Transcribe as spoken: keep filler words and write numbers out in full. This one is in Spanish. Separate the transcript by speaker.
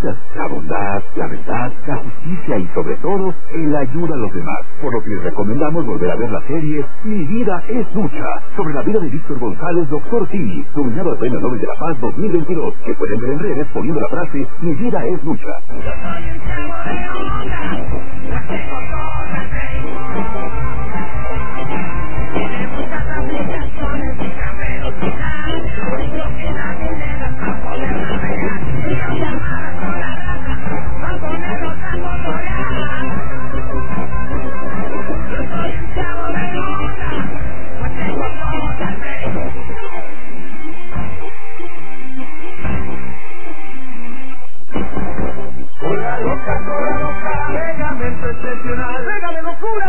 Speaker 1: favoritas: la bondad, la verdad, la justicia y sobre todo, el ayuda a los demás. Por lo que les recomendamos volver a ver la serie Mi vida es lucha, sobre la vida de Víctor González, doctor Simi, nominado al Premio Nobel de la Paz dos mil veintidós, que pueden ver en redes poniendo la frase Mi vida es lucha.